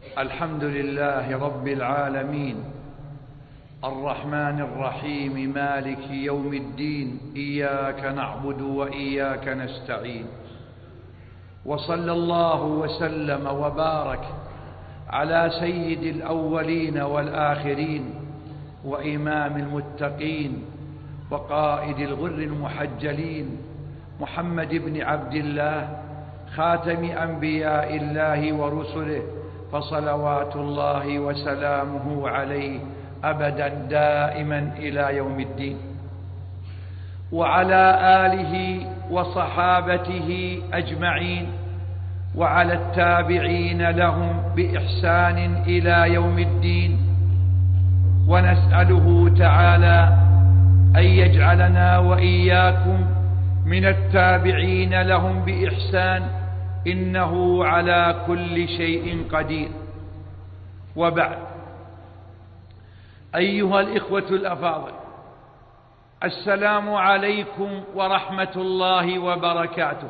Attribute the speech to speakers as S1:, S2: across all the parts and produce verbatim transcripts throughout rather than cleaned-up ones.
S1: الحمد لله رب العالمين، الرحمن الرحيم، مالك يوم الدين، إياك نعبد وإياك نستعين. وصلى الله وسلم وبارك على سيد الأولين والآخرين وإمام المتقين وقائد الغر المحجلين، محمد بن عبد الله، خاتم أنبياء الله ورسله، فصلوات الله وسلامه عليه أبدا دائما إلى يوم الدين، وعلى آله وصحابته أجمعين، وعلى التابعين لهم بإحسان إلى يوم الدين. ونسأله تعالى أن يجعلنا وإياكم من التابعين لهم بإحسان، إنه على كل شيء قدير. وبعد، أيها الإخوة الأفاضل، السلام عليكم ورحمة الله وبركاته،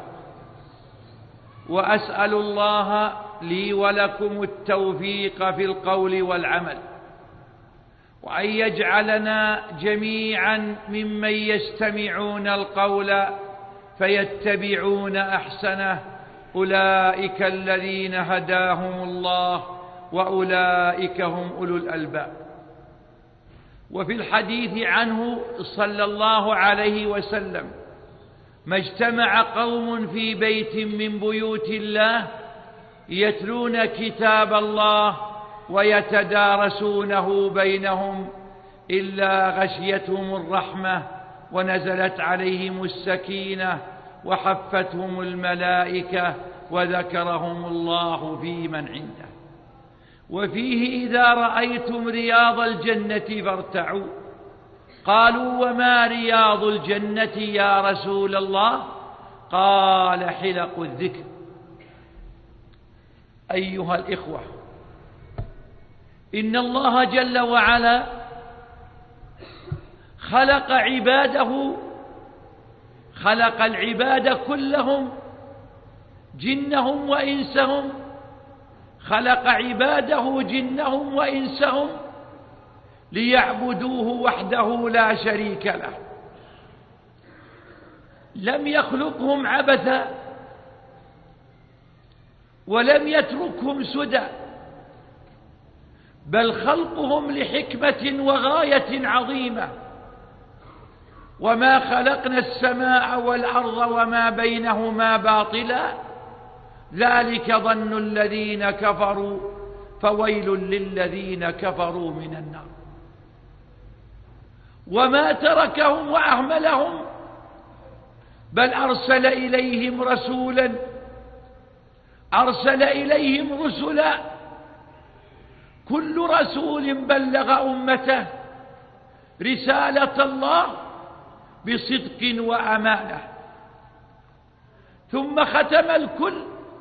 S1: وأسأل الله لي ولكم التوفيق في القول والعمل، وأن يجعلنا جميعا ممن يستمعون القول فيتبعون أحسنه، أولئك الذين هداهم الله وأولئك هم أولو الألباب. وفي الحديث عنه صلى الله عليه وسلم: ما اجتمع قوم في بيت من بيوت الله يتلون كتاب الله ويتدارسونه بينهم إلا غشيتهم الرحمة ونزلت عليهم السكينة وحفتهم الملائكة وذكرهم الله في من عنده. وفيه: إذا رأيتم رياض الجنة فارتعوا. قالوا: وما رياض الجنة يا رسول الله؟ قال: حلق الذكر. أيها الإخوة، إن الله جل وعلا خلق عباده، خلق العباد كلهم، جنهم وإنسهم، خلق عباده جنهم وإنسهم ليعبدوه وحده لا شريك له. لم يخلقهم عبثا ولم يتركهم سدى، بل خلقهم لحكمة وغاية عظيمة. وما خلقنا السماء والأرض وما بينهما باطلا، ذلك ظن الذين كفروا، فويل للذين كفروا من النار. وما تركهم وأهملهم، بل أرسل إليهم رسولا، أرسل إليهم رسلا، كل رسول بلغ أمته رسالة الله بصدق وأمانة، ثم ختم الكل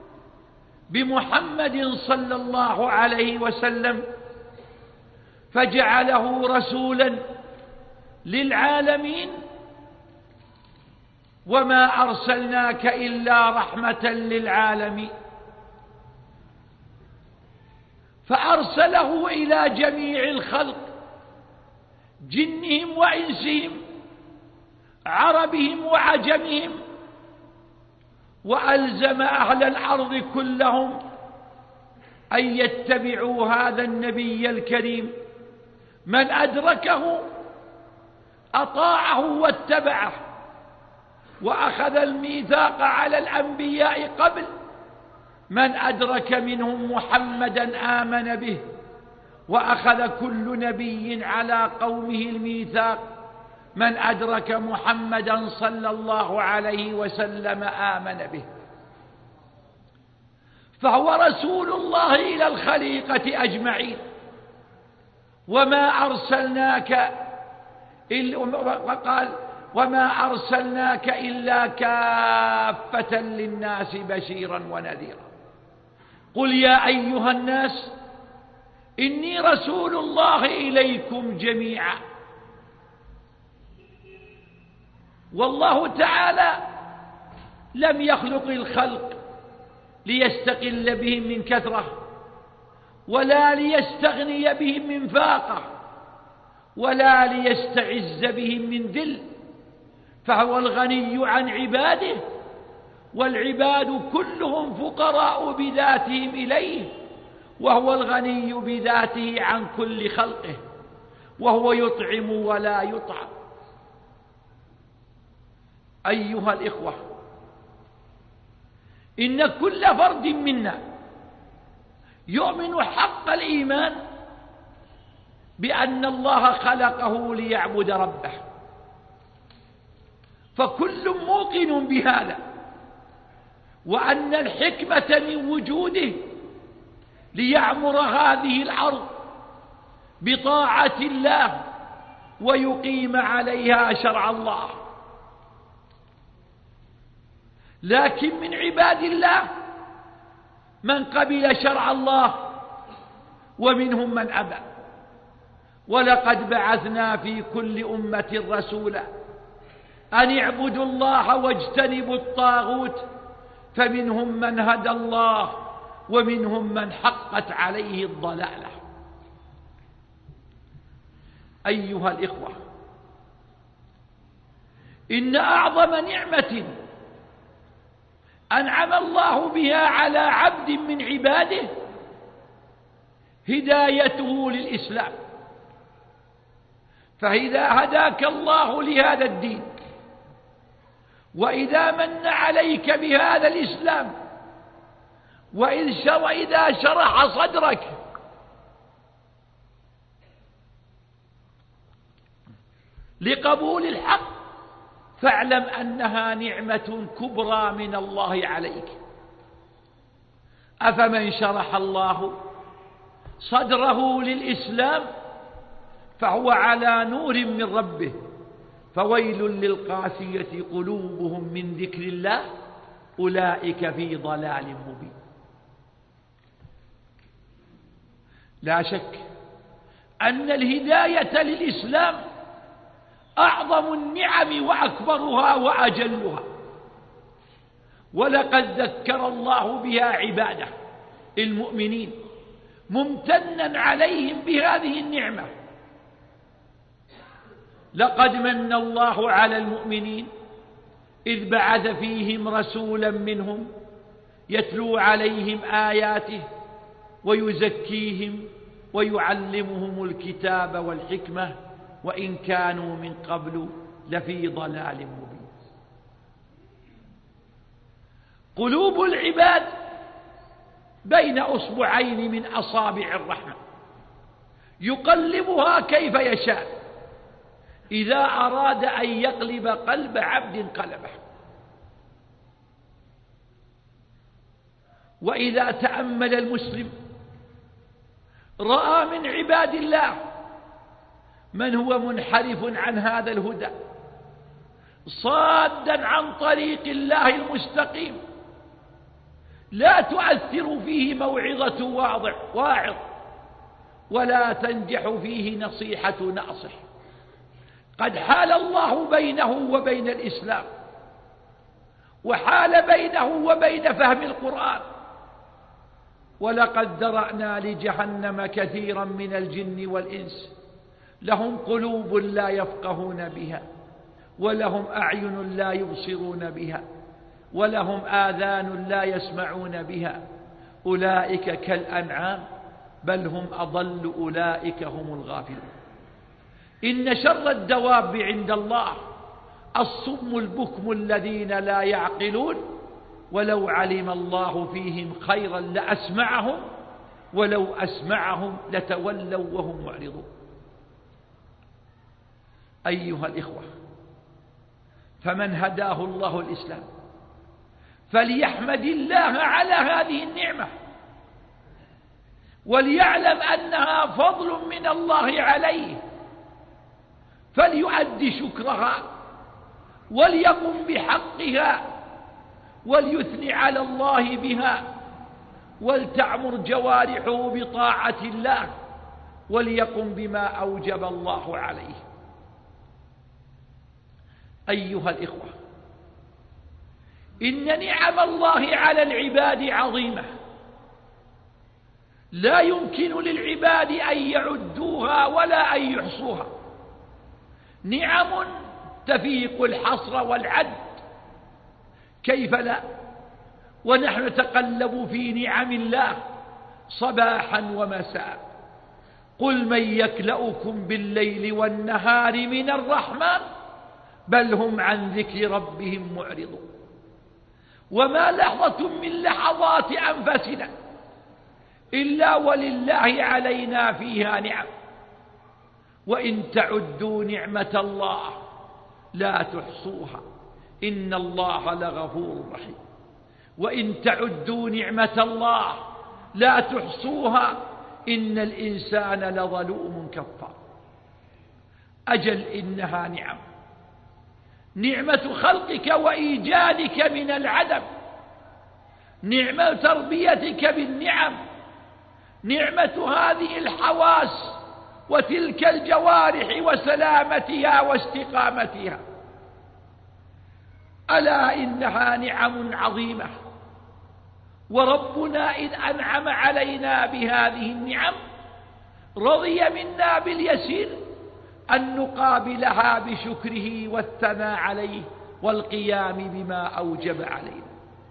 S1: بمحمد صلى الله عليه وسلم، فجعله رسولا للعالمين. وما أرسلناك إلا رحمة للعالمين، فأرسله إلى جميع الخلق، جنهم وإنسهم، عربهم وعجمهم، وألزم أهل الأرض كلهم أن يتبعوا هذا النبي الكريم. من أدركه أطاعه واتبعه، وأخذ الميثاق على الأنبياء قبل. من أدرك منهم محمدا آمن به، وأخذ كل نبي على قومه الميثاق. من أدرك محمدا صلى الله عليه وسلم آمن به، فهو رسول الله إلى الخليقة أجمعين. وما أرسلناك إلا، وقال: وما أرسلناك إلا كافة للناس بشيرا ونذيرا. قل يا أيها الناس إني رسول الله إليكم جميعا. والله تعالى لم يخلق الخلق ليستقل بهم من كثرة، ولا ليستغني بهم من فاقة، ولا ليستعز بهم من ذل، فهو الغني عن عباده، والعباد كلهم فقراء بذاتهم إليه، وهو الغني بذاته عن كل خلقه، وهو يطعم ولا يطعم. أيها الإخوة، إن كل فرد منا يؤمن حق الإيمان بأن الله خلقه ليعبد ربه، فكل موقن بهذا، وأن الحكمة من وجوده ليعمر هذه الأرض بطاعة الله ويقيم عليها شرع الله. لكن من عباد الله من قبل شرع الله ومنهم من أبى، ولقد بعثنا في كل أمة رسولا أن اعبدوا الله واجتنبوا الطاغوت، فمنهم من هدى الله ومنهم من حقت عليه الضلالة. أيها الإخوة، إن أعظم نعمة أنعم الله بها على عبد من عباده هدايته للإسلام، فإذا هداك الله لهذا الدين، وإذا من عليك بهذا الإسلام، وإذا شرح صدرك لقبول الحق، فاعلم أنها نعمة كبرى من الله عليك. أفمن شرح الله صدره للإسلام فهو على نور من ربه، فويل للقاسية قلوبهم من ذكر الله أولئك في ضلال مبين. لا شك أن الهداية للإسلام أعظم النعم وأكبرها وأجلها، ولقد ذكر الله بها عباده المؤمنين ممتنا عليهم بهذه النعمة. لقد من الله على المؤمنين إذ بعث فيهم رسولا منهم يتلو عليهم آياته ويزكيهم ويعلمهم الكتاب والحكمة وإن كانوا من قبل لفي ضلال مبين. قلوب العباد بين أصبعين من أصابع الرحمن يقلبها كيف يشاء، إذا أراد أن يقلب قلب عبد قلبه. وإذا تأمل المسلم رأى من عباد الله من هو منحرف عن هذا الهدى، صادا عن طريق الله المستقيم، لا تؤثر فيه موعظة واعظ، ولا تنجح فيه نصيحة ناصح. قد حال الله بينه وبين الإسلام، وحال بينه وبين فهم القرآن. ولقد ذرأنا لجهنم كثيرا من الجن والإنس لهم قلوب لا يفقهون بها، ولهم أعين لا يبصرون بها، ولهم آذان لا يسمعون بها، أولئك كالأنعام بل هم أضل، أولئك هم الغافلون. إن شر الدواب عند الله الصم البكم الذين لا يعقلون، ولو علم الله فيهم خيرا لأسمعهم، ولو أسمعهم لتولوا وهم معرضون. أيها الإخوة، فمن هداه الله الإسلام فليحمد الله على هذه النعمة، وليعلم أنها فضل من الله عليه، فليؤدي شكرها وليقم بحقها وليثني على الله بها، ولتعمر جوارحه بطاعة الله وليقم بما أوجب الله عليه. أيها الإخوة، إن نعم الله على العباد عظيمة، لا يمكن للعباد أن يعدوها ولا أن يحصوها، نعم تفيق الحصر والعد، كيف لا؟ ونحن نتقلب في نعم الله صباحا ومساء. قل من يكلؤكم بالليل والنهار من الرحمن بل هم عن ذكر ربهم معرضون. وما لحظة من لحظات أنفسنا إلا ولله علينا فيها نعم، وإن تعدوا نعمة الله لا تحصوها إن الله لغفور رحيم. وإن تعدوا نعمة الله لا تحصوها إن الإنسان لظلوم كفار. أجل إنها نعم، نعمة خلقك وإيجادك من العدم، نعمة تربيتك بالنعم، نعمة هذه الحواس وتلك الجوارح وسلامتها واستقامتها. ألا إنها نعم عظيمة، وربنا إذ أنعم علينا بهذه النعم رضي منا باليسير أن نقابلها بشكره والثناء عليه والقيام بما أوجب علينا،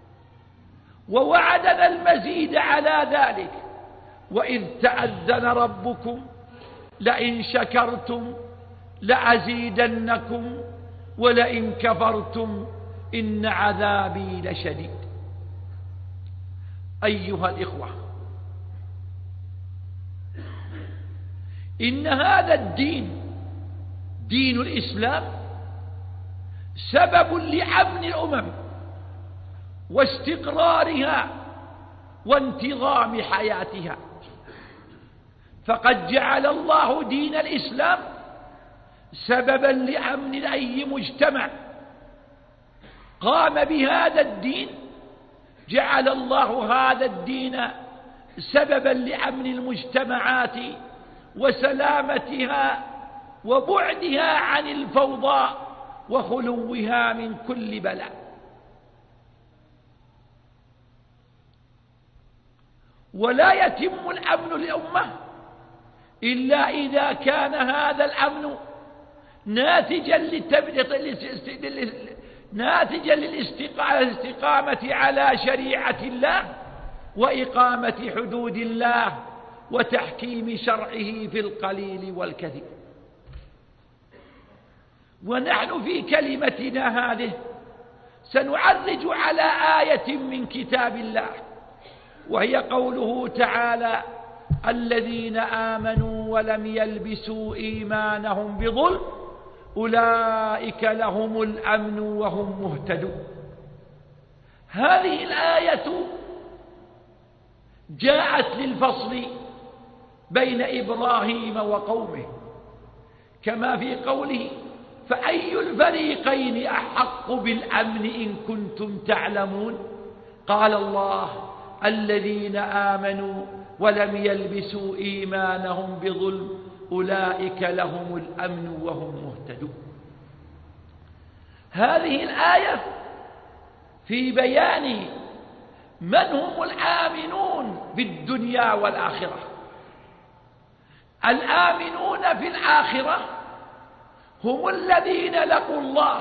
S1: ووعدنا المزيد على ذلك. وإذ تأذن ربكم لئن شكرتم لأزيدنكم ولئن كفرتم إن عذابي لشديد. أيها الإخوة، إن هذا الدين دين الإسلام سبب لأمن الأمم واستقرارها وانتظام حياتها، فقد جعل الله دين الإسلام سببا لأمن أي مجتمع قام بهذا الدين. جعل الله هذا الدين سببا لأمن المجتمعات وسلامتها وبعدها عن الفوضى وخلوها من كل بلاء. ولا يتم الأمن للأمة إلا إذا كان هذا الأمن ناتجا ناتجا للاستقامة على شريعة الله وإقامة حدود الله وتحكيم شرعه في القليل والكثير. ونحن في كلمتنا هذه سنعرج على آية من كتاب الله، وهي قوله تعالى: الذين آمنوا ولم يلبسوا إيمانهم بظلم أولئك لهم الأمن وهم مهتدون. هذه الآية جاءت للفصل بين إبراهيم وقومه، كما في قوله: فأي الفريقين أحق بالأمن إن كنتم تعلمون؟ قال الله: الذين آمنوا ولم يلبسوا إيمانهم بظلم أولئك لهم الأمن وهم مهتدون. هذه الآية في بيان من هم الآمنون في الدنيا والآخرة. الآمنون في الآخرة هم الذين لقوا الله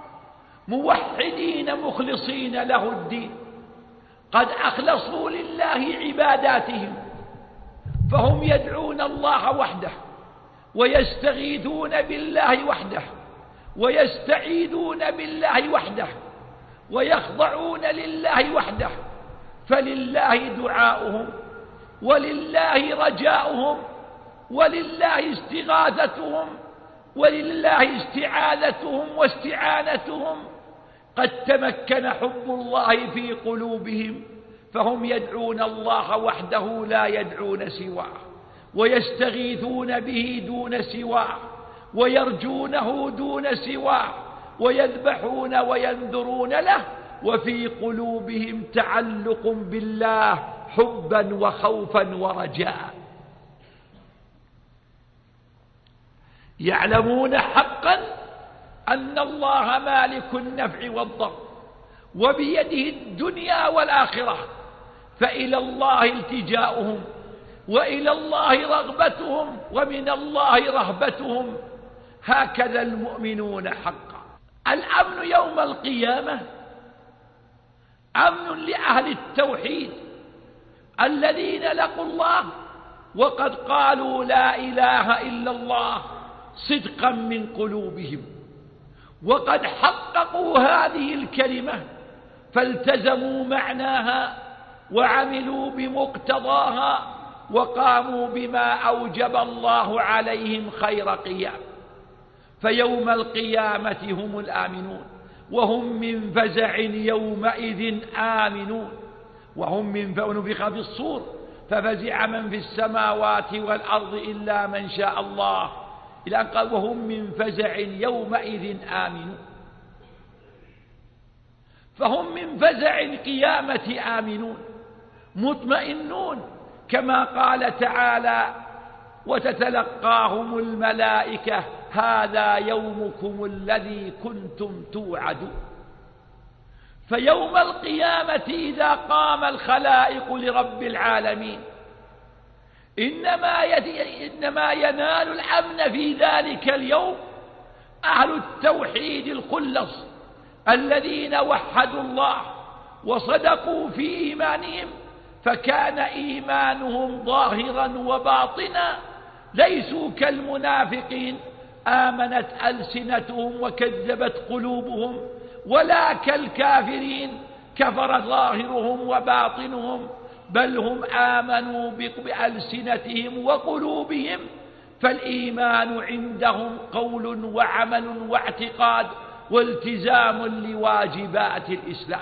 S1: موحدين مخلصين له الدين، قد أخلصوا لله عباداتهم، فهم يدعون الله وحده ويستغيثون بالله وحده ويستعيذون بالله وحده ويخضعون لله وحده، فلله دعاؤهم ولله رجاؤهم ولله استغاثتهم ولله استعاذتهم واستعانتهم. قد تمكن حب الله في قلوبهم، فهم يدعون الله وحده لا يدعون سواه، ويستغيثون به دون سواه، ويرجونه دون سواه، ويذبحون وينذرون له، وفي قلوبهم تعلق بالله حبا وخوفا ورجاء. يعلمون حقا أن الله مالك النفع والضر وبيده الدنيا والآخرة، فإلى الله التجاؤهم وإلى الله رغبتهم ومن الله رهبتهم. هكذا المؤمنون حقا. الأمن يوم القيامة أمن لأهل التوحيد الذين لقوا الله وقد قالوا لا إله إلا الله صدقا من قلوبهم، وقد حققوا هذه الكلمة فالتزموا معناها وعملوا بمقتضاها وقاموا بما أوجب الله عليهم خير قيام. فيوم القيامة هم الآمنون، وهم من فزع يومئذ آمنون. وهم من فنفخ في الصور ففزع من في السماوات والأرض إلا من شاء الله، إلى أن قال وهم من فزع يومئذ آمنون. فهم من فزع القيامة آمنون مطمئنون، كما قال تعالى وتتلقاهم الملائكة هذا يومكم الذي كنتم توعدون. فيوم القيامة إذا قام الخلائق لرب العالمين إنما, إنما ينال الأمن في ذلك اليوم أهل التوحيد الخلص الذين وحدوا الله وصدقوا في إيمانهم، فكان إيمانهم ظاهرا وباطنا، ليسوا كالمنافقين آمنت ألسنتهم وكذبت قلوبهم، ولا كالكافرين كفر ظاهرهم وباطنهم، بل هم آمنوا بألسنتهم وقلوبهم. فالإيمان عندهم قول وعمل واعتقاد والتزام لواجبات الإسلام.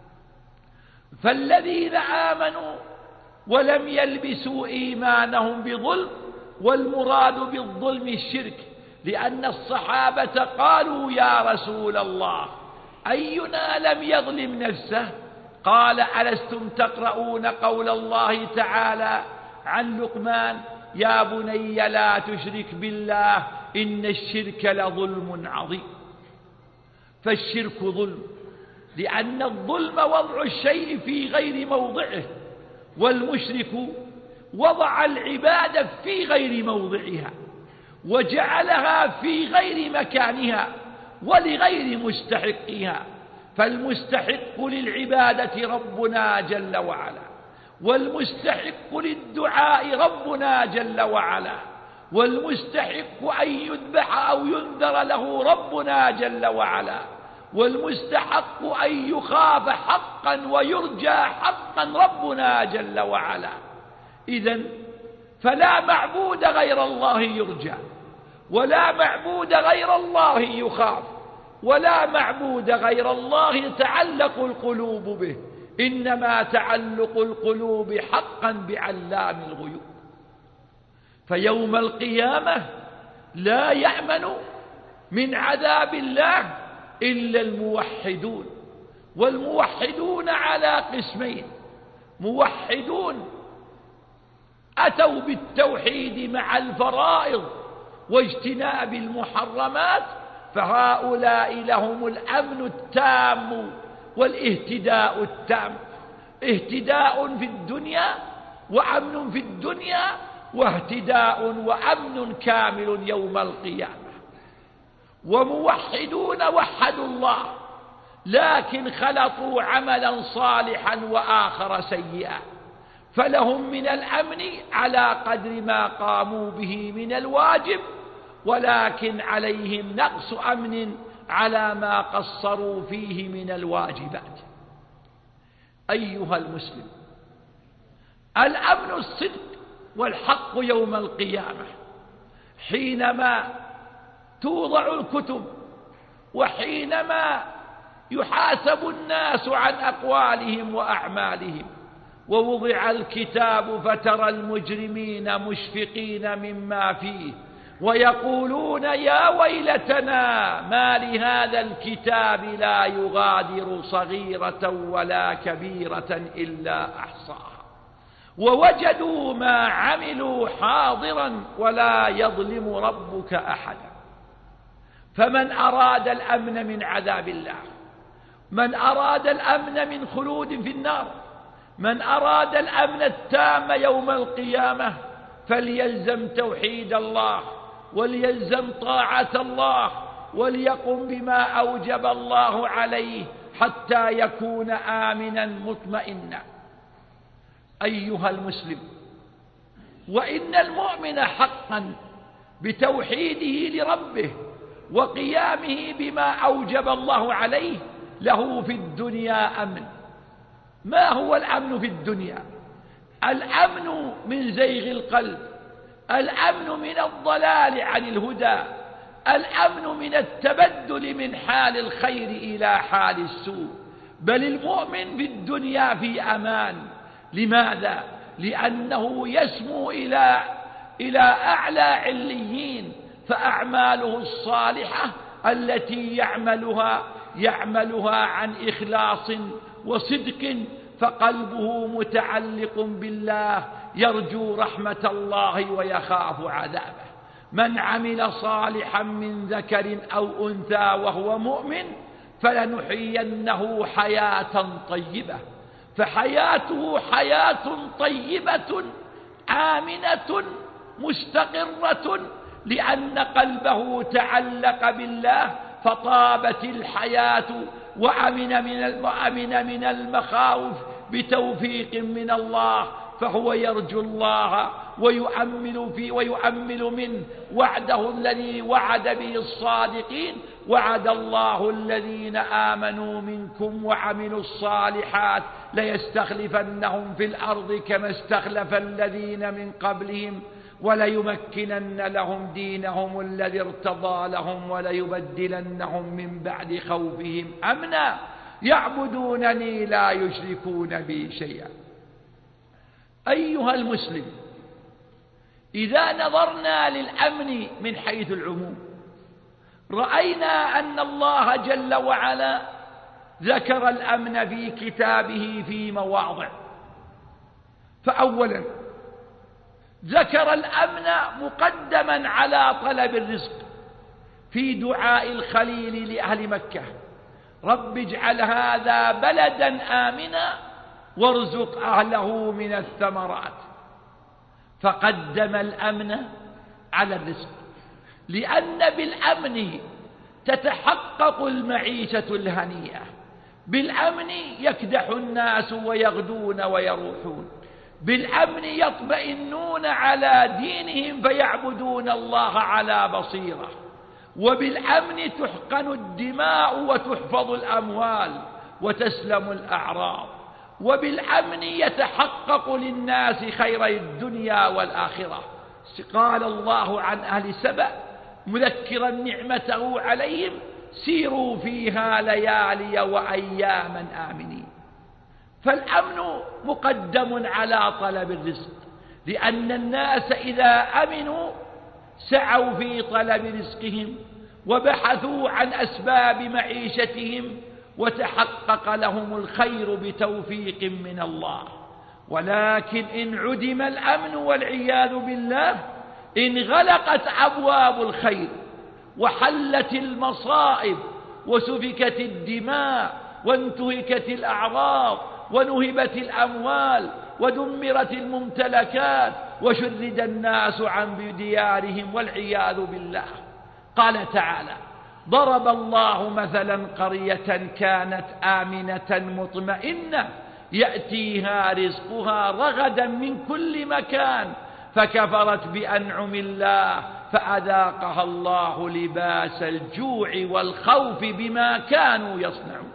S1: فالذين آمنوا ولم يلبسوا إيمانهم بظلم، والمراد بالظلم الشرك، لأن الصحابة قالوا يا رسول الله أينا لم يظلم نفسه؟ قال ألستم تقرؤون قول الله تعالى عن لقمان يا بني لا تشرك بالله إن الشرك لظلم عظيم. فالشرك ظلم، لأن الظلم وضع الشيء في غير موضعه، والمشرك وضع العبادة في غير موضعها وجعلها في غير مكانها ولغير مستحقها. فالمستحق للعبادة ربنا جل وعلا، والمستحق للدعاء ربنا جل وعلا، والمستحق أن يذبح أو ينذر له ربنا جل وعلا، والمستحق أن يخاف حقا ويرجى حقا ربنا جل وعلا. إذن فلا معبود غير الله يرجى، ولا معبود غير الله يخاف، ولا معبود غير الله تعلق القلوب به، إنما تعلق القلوب حقا بعلام الغيوب. فيوم القيامة لا يأمن من عذاب الله إلا الموحدون. والموحدون على قسمين: موحدون أتوا بالتوحيد مع الفرائض واجتناب المحرمات، فهؤلاء لهم الأمن التام والاهتداء التام، اهتداء في الدنيا وأمن في الدنيا، واهتداء وأمن كامل يوم القيامة. وموحدون وحدوا الله لكن خلطوا عملا صالحا وآخر سيئا، فلهم من الأمن على قدر ما قاموا به من الواجب، ولكن عليهم نقص أمن على ما قصروا فيه من الواجبات. أيها المسلم، الأمن الصدق والحق يوم القيامة حينما توضع الكتب، وحينما يحاسب الناس عن أقوالهم وأعمالهم. ووضع الكتاب فترى المجرمين مشفقين مما فيه ويقولون يا ويلتنا ما لهذا الكتاب لا يغادر صغيرة ولا كبيرة إلا أحصاها ووجدوا ما عملوا حاضرا ولا يظلم ربك أحدا. فمن أراد الأمن من عذاب الله، من أراد الأمن من خلود في النار، من أراد الأمن التام يوم القيامة فليلزم توحيد الله، وليلزم طاعة الله، وليقم بما أوجب الله عليه حتى يكون آمنا مطمئنا. أيها المسلم، وإن المؤمن حقا بتوحيده لربه وقيامه بما أوجب الله عليه له في الدنيا أمن. ما هو الأمن في الدنيا؟ الأمن من زيغ القلب، الأمن من الضلال عن الهدى، الأمن من التبدل من حال الخير إلى حال السوء. بل المؤمن في الدنيا في أمان. لماذا؟ لأنه يسمو إلى إلى أعلى عليين، فأعماله الصالحة التي يعملها يعملها عن إخلاص وصدق، فقلبه متعلق بالله يرجو رحمة الله ويخاف عذابه. من عمل صالحا من ذكر أو أنثى وهو مؤمن فلنحيينه حياة طيبة. فحياته حياة طيبة آمنة مستقرة، لأن قلبه تعلق بالله فطابت الحياة، وأمن من وأمن من المخاوف بتوفيق من الله، فهو يرجو الله ويؤمل فيه ويؤمل منه وعده الذي وعد به الصادقين: وعد الله الذين آمنوا منكم وعملوا الصالحات ليستخلفنهم في الأرض كما استخلف الذين من قبلهم وليمكنن لهم دينهم الذي ارتضى لهم وليبدلنهم من بعد خوفهم أمنا يعبدونني لا يشركون بي شيئا. أيها المسلم، إذا نظرنا للأمن من حيث العموم رأينا أن الله جل وعلا ذكر الأمن في كتابه في مواضع. فأولا ذكر الأمن مقدما على طلب الرزق في دعاء الخليل لأهل مكة: رب اجعل هذا بلدا آمنا وارزق أهله من الثمرات. فقدم الأمن على الرزق، لأن بالأمن تتحقق المعيشة الهنيئة، بالأمن يكدح الناس ويغدون ويروحون، بالأمن يطمئنون على دينهم فيعبدون الله على بصيرة، وبالأمن تحقن الدماء وتحفظ الأموال وتسلم الأعراض، وبالأمن يتحقق للناس خيري الدنيا والآخرة. قال الله عن أهل سبأ مذكرا نعمته عليهم: سيروا فيها ليالي وأياما آمنين. فالأمن مقدم على طلب الرزق، لأن الناس إذا أمنوا سعوا في طلب رزقهم وبحثوا عن أسباب معيشتهم وتحقق لهم الخير بتوفيق من الله. ولكن إن عدم الأمن والعياذ بالله انغلقت أبواب الخير وحلت المصائب وسفكت الدماء وانتهكت الأعراض ونهبت الأموال ودمرت الممتلكات وشرد الناس عن ديارهم والعياذ بالله. قال تعالى: ضرب الله مثلا قرية كانت آمنة مطمئنة يأتيها رزقها رغدا من كل مكان فكفرت بأنعم الله فأذاقها الله لباس الجوع والخوف بما كانوا يصنعون.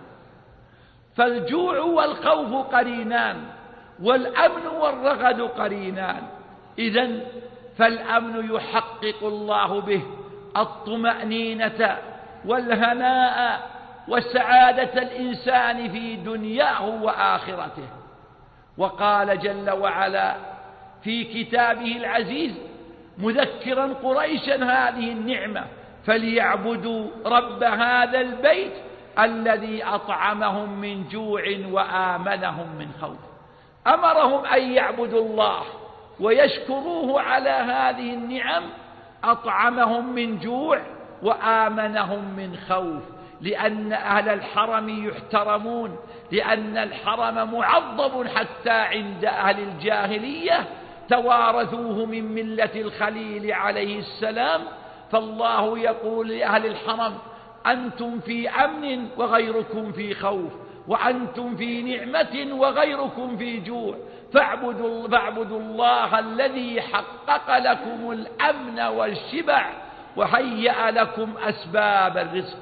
S1: فالجوع والخوف قرينان، والأمن والرغد قرينان. إذن فالأمن يحقق الله به الطمأنينة والهناء وسعادة الإنسان في دنياه وآخرته. وقال جل وعلا في كتابه العزيز مذكرا قريشا هذه النعمة: فليعبدوا رب هذا البيت الذي أطعمهم من جوع وآمنهم من خوف. أمرهم أن يعبدوا الله ويشكروه على هذه النعم، أطعمهم من جوع وآمنهم من خوف، لأن أهل الحرم يحترمون، لأن الحرم معظم حتى عند أهل الجاهلية توارثوه من ملة الخليل عليه السلام. فالله يقول لأهل الحرم: أنتم في أمن وغيركم في خوف، وأنتم في نعمة وغيركم في جوع، فاعبدوا, فاعبدوا الله الذي حقق لكم الأمن والشبع وهيأ لكم أسباب الرزق.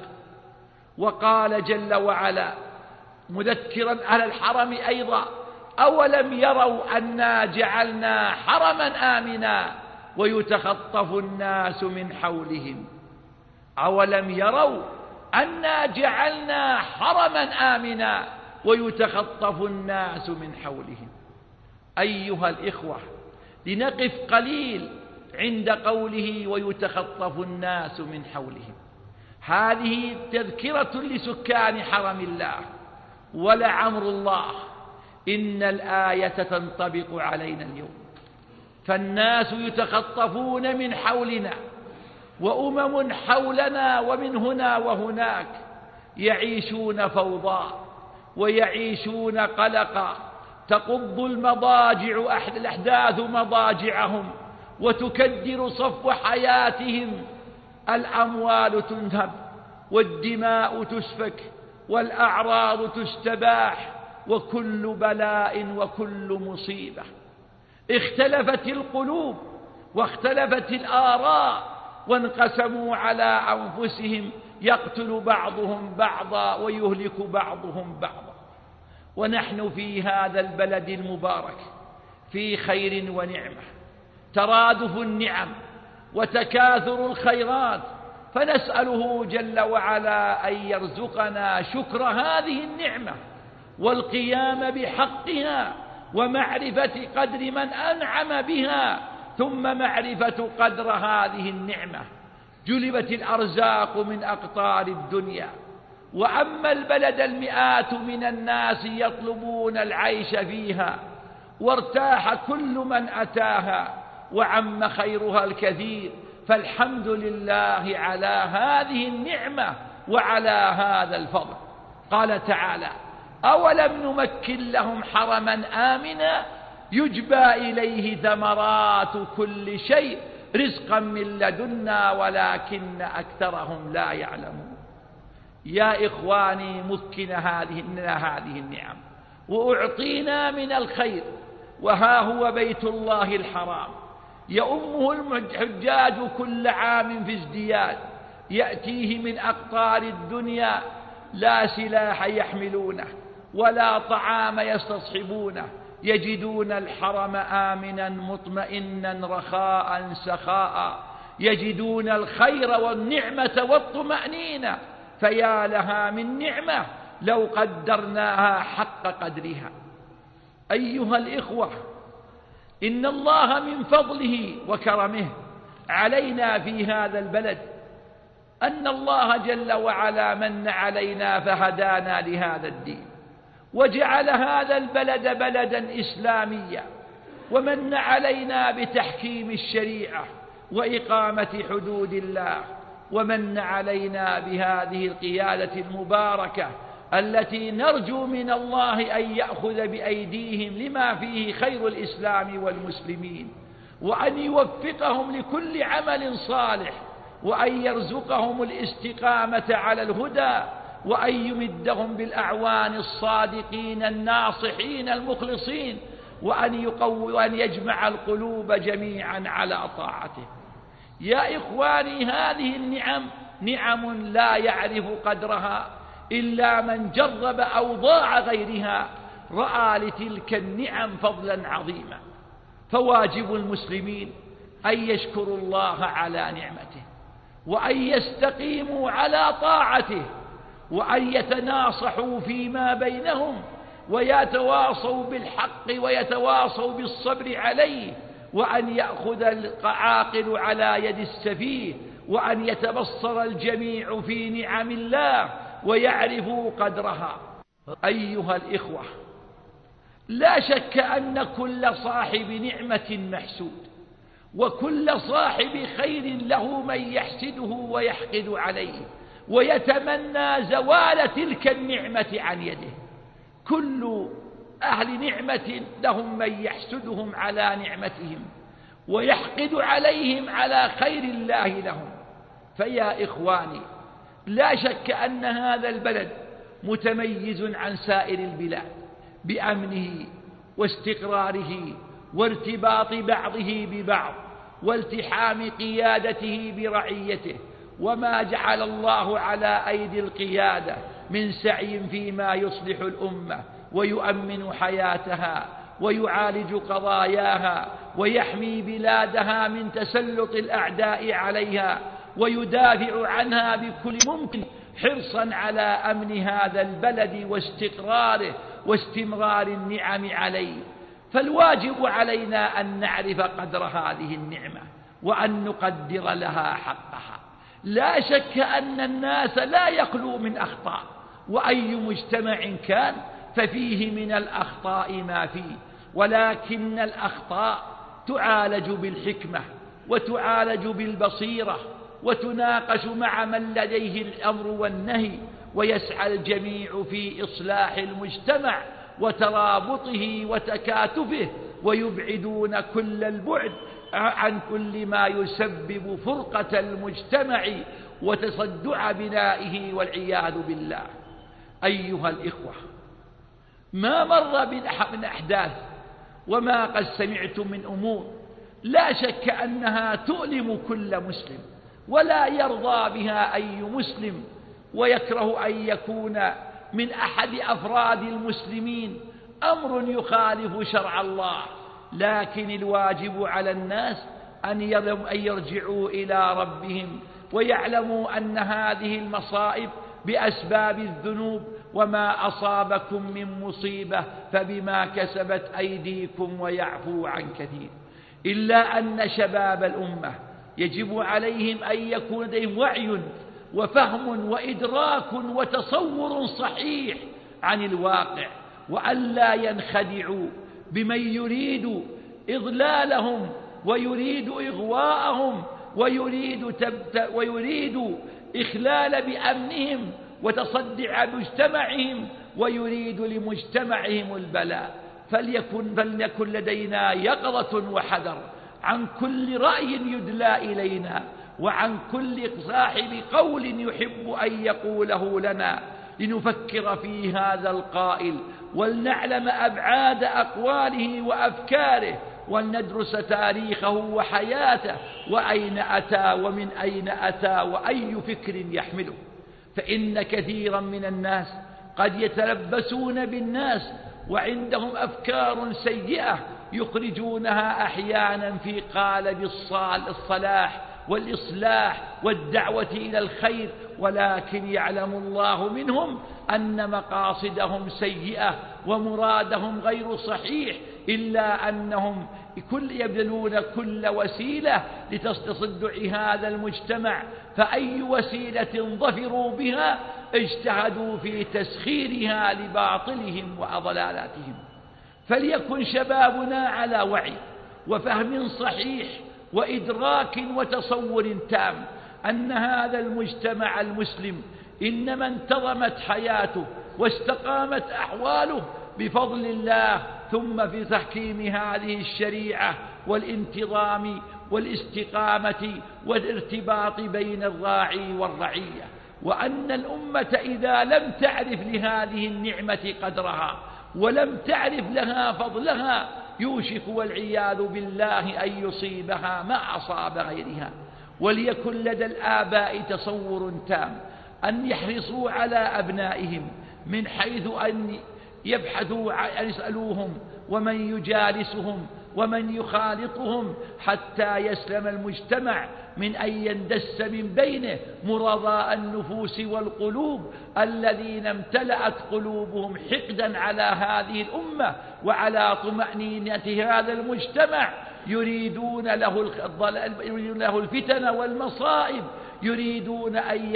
S1: وقال جل وعلا مذكرا أهل الحرم أيضا: أولم يروا أنا جعلنا حرما آمنا ويتخطف الناس من حولهم. أولم يروا أنا جعلنا حرما آمنا ويتخطف الناس من حولهم. أيها الإخوة، لنقف قليل عند قوله ويتخطف الناس من حولهم. هذه تذكرة لسكان حرم الله، ولعمر الله إن الآية تنطبق علينا اليوم. فالناس يتخطفون من حولنا، وأمم حولنا ومن هنا وهناك يعيشون فوضى ويعيشون قلقا، تقض المضاجع الأحداث مضاجعهم وتكدر صفو حياتهم، الأموال تنهب والدماء تسفك والأعراض تستباح، وكل بلاء وكل مصيبة. اختلفت القلوب واختلفت الآراء وانقسموا على أنفسهم، يقتل بعضهم بعضا ويهلك بعضهم بعضا. ونحن في هذا البلد المبارك في خير ونعمة، ترادف النعم وتكاثر الخيرات، فنسأله جل وعلا أن يرزقنا شكر هذه النعمة والقيام بحقها ومعرفة قدر من أنعم بها، ثم معرفة قدر هذه النعمة. جلبت الأرزاق من أقطار الدنيا، وأما البلد المئات من الناس يطلبون العيش فيها، وارتاح كل من أتاها، وعم خيرها الكثير. فالحمد لله على هذه النعمة وعلى هذا الفضل. قال تعالى: أولم نمكن لهم حرما آمنا يجبى إليه ثمرات كل شيء رزقا من لدنا ولكن أكثرهم لا يعلمون. يا إخواني، مكن هذه هذه النعم وأعطينا من الخير، وها هو بيت الله الحرام يؤمه الحجاج كل عام في ازدياد، يأتيه من أقطار الدنيا لا سلاح يحملونه ولا طعام يستصحبونه، يجدون الحرم آمنا مطمئنا رخاء سخاء، يجدون الخير والنعمة والطمأنينة، فيا لها من نعمة لو قدرناها حق قدرها. أيها الإخوة، إن الله من فضله وكرمه علينا في هذا البلد أن الله جل وعلا من علينا فهدانا لهذا الدين، وجعل هذا البلد بلدا إسلاميا، ومن علينا بتحكيم الشريعة وإقامة حدود الله، ومن علينا بهذه القيادة المباركة التي نرجو من الله أن يأخذ بأيديهم لما فيه خير الإسلام والمسلمين، وأن يوفقهم لكل عمل صالح، وأن يرزقهم الاستقامة على الهدى، وأن يمدهم بالأعوان الصادقين الناصحين المخلصين، وأن يقوي وأن يجمع القلوب جميعا على طاعته. يا إخواني، هذه النعم نعم لا يعرف قدرها إلا من جرب أوضاع غيرها، رأى لتلك النعم فضلا عظيما. فواجب المسلمين أن يشكروا الله على نعمته، وأن يستقيموا على طاعته، وأن يتناصحوا فيما بينهم، ويتواصوا بالحق ويتواصوا بالصبر عليه، وأن يأخذ العاقل على يد السفيه، وأن يتبصر الجميع في نعم الله ويعرفوا قدرها. أيها الإخوة، لا شك أن كل صاحب نعمة محسود، وكل صاحب خير له من يحسده ويحقد عليه، ويتمنى زوال تلك النعمة عن يده. كل أهل نعمة لهم من يحسدهم على نعمتهم ويحقد عليهم على خير الله لهم. فيا إخواني، لا شك أن هذا البلد متميز عن سائر البلاد بأمنه واستقراره وارتباط بعضه ببعض والتحام قيادته برعيته، وما جعل الله على أيدي القيادة من سعي فيما يصلح الأمة ويؤمن حياتها ويعالج قضاياها ويحمي بلادها من تسلط الأعداء عليها ويدافع عنها بكل ممكن، حرصا على أمن هذا البلد واستقراره واستمرار النعم عليه. فالواجب علينا أن نعرف قدر هذه النعمة وأن نقدر لها حقها. لا شك أن الناس لا يخلو من أخطاء، وأي مجتمع كان ففيه من الأخطاء ما فيه، ولكن الأخطاء تعالج بالحكمة وتعالج بالبصيرة وتناقش مع من لديه الأمر والنهي، ويسعى الجميع في إصلاح المجتمع وترابطه وتكاتفه، ويبعدون كل البعد عن كل ما يسبب فرقة المجتمع وتصدع بنائه والعياذ بالله. أيها الإخوة، ما مر من أحداث وما قد سمعتم من أمور لا شك أنها تؤلم كل مسلم، ولا يرضى بها أي مسلم، ويكره أن يكون من أحد أفراد المسلمين أمر يخالف شرع الله. لكن الواجب على الناس أن يرجعوا إلى ربهم ويعلموا أن هذه المصائب بأسباب الذنوب، وما أصابكم من مصيبة فبما كسبت أيديكم ويعفو عن كثير. إلا أن شباب الأمة يجب عليهم أن يكون لديهم وعي وفهم وإدراك وتصور صحيح عن الواقع، وأن لا ينخدعوا بمن يريد إضلالهم ويريد إغواءهم ويريد, تبت ويريد إخلال بأمنهم وتصدع مجتمعهم ويريد لمجتمعهم البلاء. فليكن, فليكن لدينا يقظة وحذر عن كل رأي يدلى إلينا، وعن كل صاحب قول يحب أن يقوله لنا، لنفكر في هذا القائل ولنعلم أبعاد أقواله وأفكاره، ولندرس تاريخه وحياته وأين أتى ومن أين أتى وأي فكر يحمله. فإن كثيرا من الناس قد يتلبسون بالناس وعندهم أفكار سيئة يخرجونها أحيانا في قالب الصلاح والإصلاح والدعوة إلى الخير، ولكن يعلم الله منهم أن مقاصدهم سيئة ومرادهم غير صحيح، إلا أنهم كل يبذلون كل وسيلة لتصدع هذا المجتمع، فأي وسيلة ظفروا بها اجتهدوا في تسخيرها لباطلهم وأضلالاتهم. فليكن شبابنا على وعي وفهم صحيح وإدراك وتصور تام أن هذا المجتمع المسلم إنما انتظمت حياته واستقامت أحواله بفضل الله، ثم في تحكيم هذه الشريعة والانتظام والاستقامة والارتباط بين الراعي والرعية، وأن الأمة إذا لم تعرف لهذه النعمة قدرها ولم تعرف لها فضلها يوشك والعياذ بالله أن يصيبها ما أصاب غيرها. وليكن لدى الآباء تصور تام أن يحرصوا على أبنائهم من حيث أن يبحثوا أن يسألوهم ومن يجالسهم ومن يخالطهم حتى يسلم المجتمع من أن يندس من بينه مرضاء النفوس والقلوب الذين امتلأت قلوبهم حقدا على هذه الأمة وعلى طمأنينة هذا المجتمع، يريدون له يريدون له الفتن والمصائب، يريدون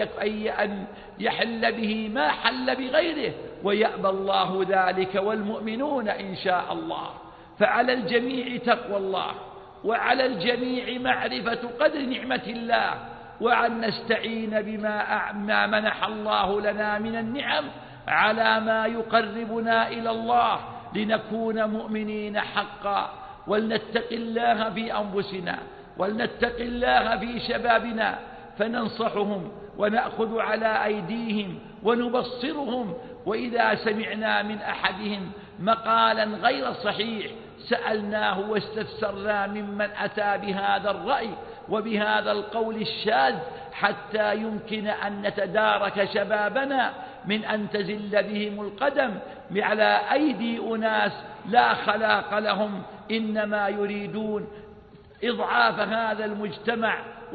S1: أن يحل به ما حل بغيره، ويأبى الله ذلك والمؤمنون إن شاء الله. فعلى الجميع تقوى الله، وعلى الجميع معرفة قدر نعمة الله وأن نستعين بما ما منح الله لنا من النعم على ما يقربنا إلى الله لنكون مؤمنين حقا. ولنتق الله في أنفسنا، ولنتق الله في شبابنا، فننصحهم ونأخذ على أيديهم ونبصرهم، وإذا سمعنا من أحدهم مقالا غير صحيح سألناه واستفسرنا ممن أتى بهذا الرأي وبهذا القول الشاذ، حتى يمكن أن نتدارك شبابنا من أن تزل بهم القدم على أيدي أناس لا خلاق لهم، إنما يريدون إضعاف هذا المجتمع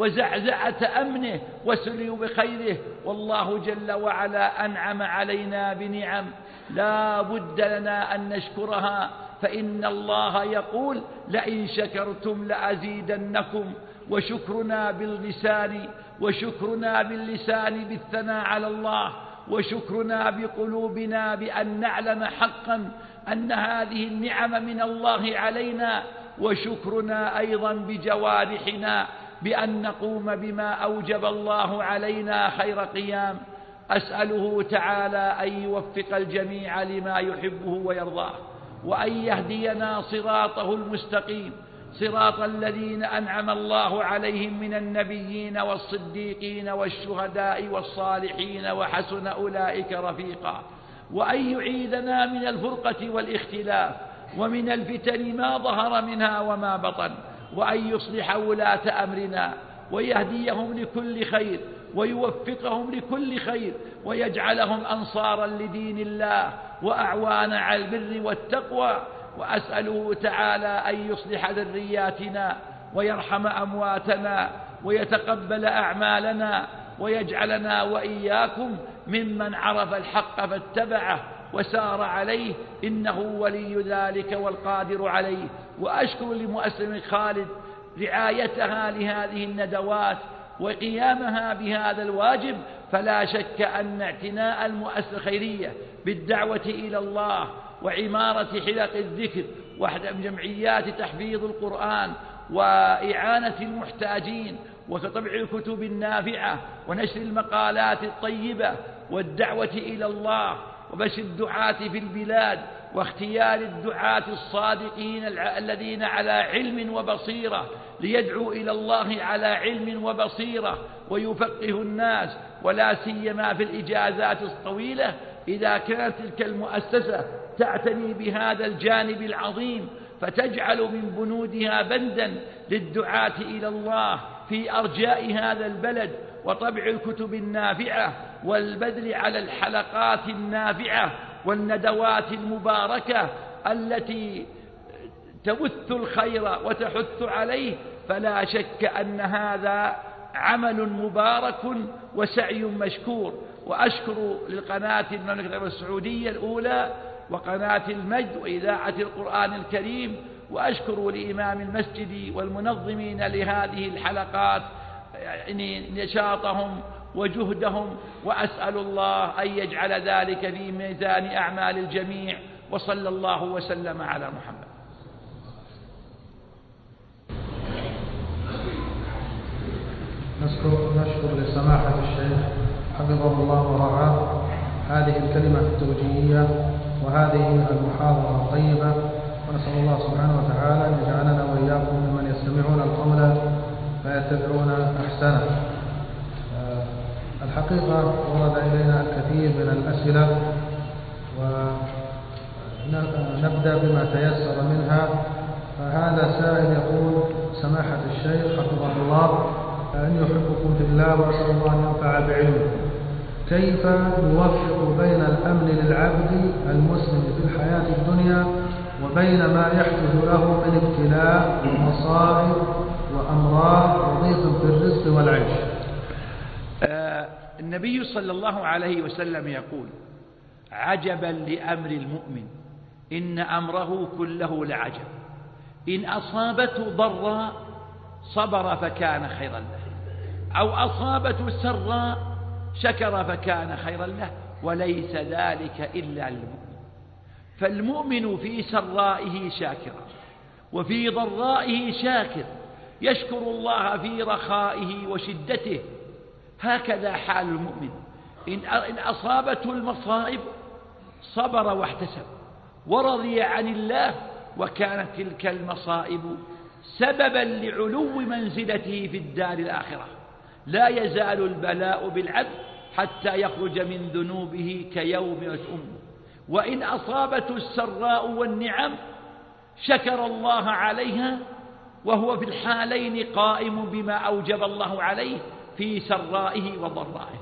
S1: وزعزعة أمنه وسلب خيره. والله جل وعلا أنعم علينا بنعم لا بد لنا أن نشكرها، فإن الله يقول لئن شكرتم لأزيدنكم. وشكرنا باللسان وشكرنا باللسان بالثناء على الله، وشكرنا بقلوبنا بأن نعلم حقا أن هذه النعم من الله علينا، وشكرنا أيضا بجوارحنا بأن نقوم بما أوجب الله علينا خير قيام. أسأله تعالى أن يوفق الجميع لما يحبه ويرضاه، وأن يهدينا صراطه المستقيم، صراط الذين أنعم الله عليهم من النبيين والصديقين والشهداء والصالحين وحسن أولئك رفيقا. وأن يعيذنا من الفرقة والاختلاف ومن الفتن ما ظهر منها وما بطن، وأن يصلح ولاة أمرنا ويهديهم لكل خير ويوفقهم لكل خير، ويجعلهم أنصارا لدين الله وأعوانا على البر والتقوى. وأسأله تعالى أن يصلح ذرياتنا ويرحم أمواتنا ويتقبل أعمالنا، ويجعلنا وإياكم ممن عرف الحق فاتبعه وسار عليه، إنه ولي ذلك والقادر عليه. وأشكر لمؤسسة خالد رعايتها لهذه الندوات وقيامها بهذا الواجب، فلا شك أن اعتناء المؤسسة الخيرية بالدعوة إلى الله وعمارة حلق الذكر وجمعيات تحفيظ القرآن وإعانة المحتاجين وطبع الكتب النافعة ونشر المقالات الطيبة والدعوة إلى الله وبث الدعاة في البلاد واختيار الدعاة الصادقين الذين على علم وبصيرة ليدعوا إلى الله على علم وبصيرة ويفقه الناس، ولا سيما في الإجازات الطويلة إذا كانت تلك المؤسسة تعتني بهذا الجانب العظيم، فتجعل من بنودها بندا للدعاة إلى الله في أرجاء هذا البلد، وطبع الكتب النافعة والبذل على الحلقات النافعة والندوات المباركة التي تبث الخير وتحث عليه. فلا شك أن هذا عمل مبارك وسعي مشكور. وأشكر للقناة المملكة العربية السعودية الأولى وقناة المجد وإذاعة القرآن الكريم، وأشكر لإمام المسجد والمنظمين لهذه الحلقات يعني نشاطهم وجهدهم، وأسأل الله أن يجعل ذلك في ميزان أعمال الجميع، وصلى الله وسلم على محمد.
S2: نشكر نشكر لسماحة الشيخ حفظه الله ورعاه هذه الكلمة التوجيهية وهذه المحاضرة الطيبة، ونسأل الله سبحانه وتعالى أن يجعلنا وإياكم ممن يستمعون القول فيتبعون أحسنه. الحقيقة ورد إلينا الكثير من الأسئلة، ونبدأ بما تيسر منها. فهذا سائل يقول: سماحة الشيخ حفظه الله أن يحبكم في الله وأسأل الله أن ينفع بعلمكم، كيف نوفق بين الأمن للعبد المسلم في الحياة الدنيا وبين ما يحدث له من ابتلاء ومصائب وأمراض وضيق في الرزق والعيش؟
S1: آه النبي صلى الله عليه وسلم يقول: عجبا لأمر المؤمن إن أمره كله لعجب، إن أصابته ضراء صبر فكان خيرا له، أو أصابته سراء شكر فكان خيرا له، وليس ذلك إلا للمؤمن. فالمؤمن في سرائه شاكرا وفي ضرائه شاكر، يشكر الله في رخائه وشدته. هكذا حال المؤمن، إن أصابته المصائب صبر واحتسب ورضي عن الله، وكانت تلك المصائب سببا لعلو منزلته في الدار الآخرة. لا يزال البلاء بالعبد حتى يخرج من ذنوبه كيوم أمه. وإن أصابته السراء والنعم شكر الله عليها، وهو في الحالين قائم بما أوجب الله عليه في سرائه وضرائه.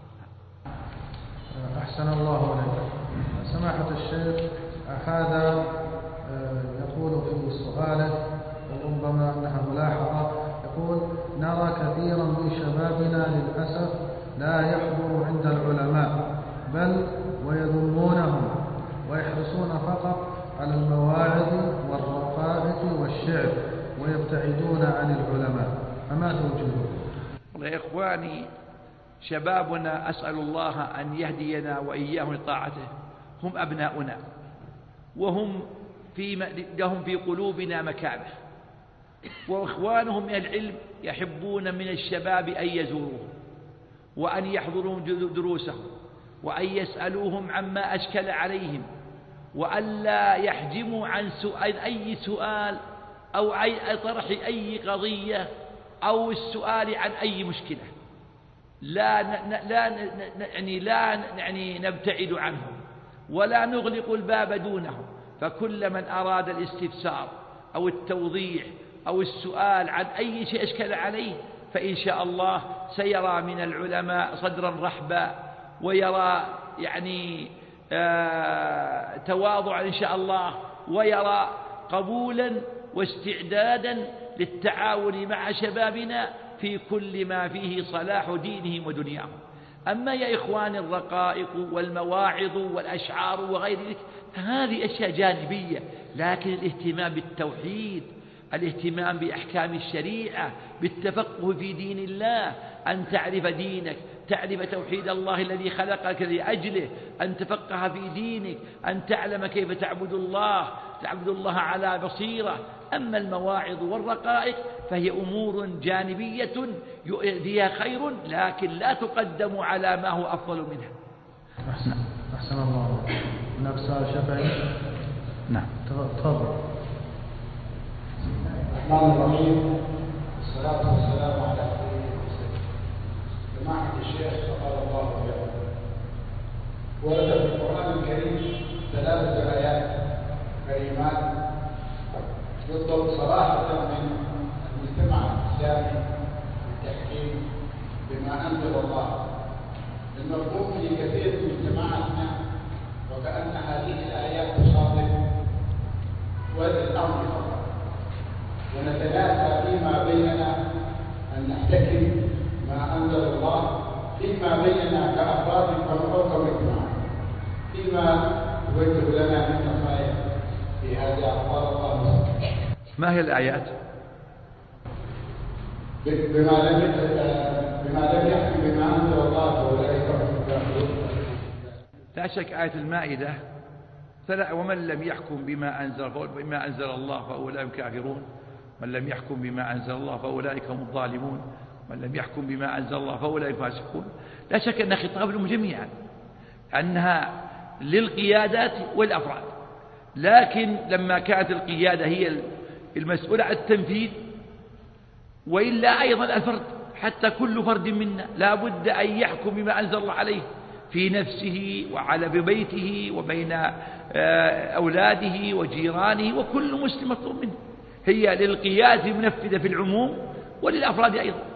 S2: أحسن الله عليك. سماحة الشيخ، هذا يقول في سؤاله وربما أنها ملاحظة، يقول: نرى كثيرا من شبابنا للأسف لا يحضر عند العلماء، بل ويذمونهم ويحرصون فقط على المواعظ والرقائق والشعر ويبتعدون عن العلماء، فما توجهون؟
S1: والله يا إخواني، شبابنا أسأل الله أن يهدينا وإياهم لطاعته، هم أبناؤنا، وهم في لهم في قلوبنا مكانة، وإخوانهم من العلم يحبون من الشباب أن يزوروهم وأن يحضروا دروسهم وأن يسألوهم عما أشكل عليهم، وأن لا يحجموا عن سؤال أي سؤال أو أي طرح أي قضية أو السؤال عن أي مشكلة. لا لا يعني لا يعني نبتعد عنهم ولا نغلق الباب دونهم، فكل من أراد الاستفسار أو التوضيح أو السؤال عن أي شيء أشكل عليه فإن شاء الله سيرى من العلماء صدرا رحبا، ويرى يعني آه تواضعا إن شاء الله، ويرى قبولا واستعدادا للتعاون مع شبابنا في كل ما فيه صلاح دينهم ودنياهم. أما يا إخوان الرقائق والمواعظ والأشعار وغير ذلك فهذه أشياء جانبية، لكن الاهتمام بالتوحيد، الاهتمام بأحكام الشريعة، بالتفقه في دين الله، أن تعرف دينك، تعرف توحيد الله الذي خلقك لأجله، أن تفقه في دينك، أن تعلم كيف تعبد الله، تعبد الله على بصيرة. أما المواعظ والرقائق فهي أمور جانبية فيها خير، لكن لا تقدم على ما هو أفضل منها.
S2: أحسن, أحسن الله. هناك سؤال شفعي؟
S1: نعم
S2: تفضل.
S3: الرحمن الرحيم، والصلاة والسلام على سيدنا المرسلين. سماحة الشيخ تقبل الله وإياكم. ورد في القرآن الكريم ثلاثة آيات كريمات يطلب صراحة من المجتمع الإسلامي بالتحكيم بما أنزل الله. المفهوم في كثير من مجتمعاتنا وكأن هذه الآيات تصادف وجه الأمر فقط، ونتناسى فيما بيننا أن نحتكم ما أنزل الله فيما بيننا كأفراد أو كمجتمع، فيما توجه لنا من نصائح في هذا أقوال الله.
S1: ما هي الآيات؟
S3: بما لم بما لم يحكم بما أنزل الله فأولئك هم الكافرون.
S1: لا شك آية المائدة: ومن لم يحكم بما أنزل بما أنزل الله فأولئك كافرون، من لم يحكم بما أنزل الله فأولئك هم الظالمون، من لم يحكم بما أنزل الله فأولئك فاسقون. لا شك أن خطاب لهم جميعا، أنها للقيادات والأفراد، لكن لما كانت القيادة هي المسؤولة عن التنفيذ، وإلا أيضا الفرد، حتى كل فرد منا لا بد أن يحكم بما أنزل الله عليه في نفسه وعلى بيته وبين أولاده وجيرانه، وكل مسلم مطلوب منه. هي للقيادة المنفذة في العموم وللأفراد أيضا.